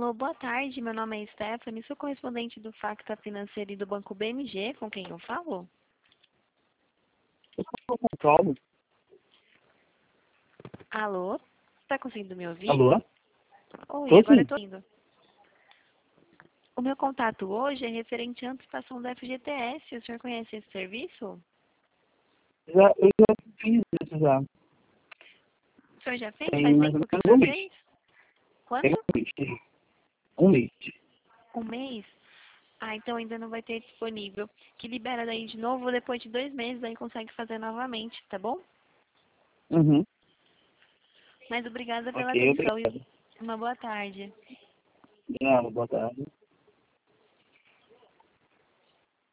Alô, boa tarde. Meu nome é Stephanie, sou correspondente do Facta Financeiro e do Banco BMG, com quem eu falo? Eu estou com Paulo. Alô? Está conseguindo me ouvir? Alô? Oi, Tô agora eu sim. estou indo. O meu contato hoje é referente à antecipação da FGTS. O senhor conhece esse serviço? Eu já fiz isso já. O senhor já fez? Tem Faz mais ou tempo que o menos um senhor mês. fez? Tem Quanto? um mês. Um mês. Um mês? Ah, então ainda não vai ter disponível. Que libera daí de novo depois de 2 meses, aí consegue fazer novamente, tá bom? Uhum. Mas obrigada pela Ok, atenção e obrigado. uma boa tarde. Boa tarde.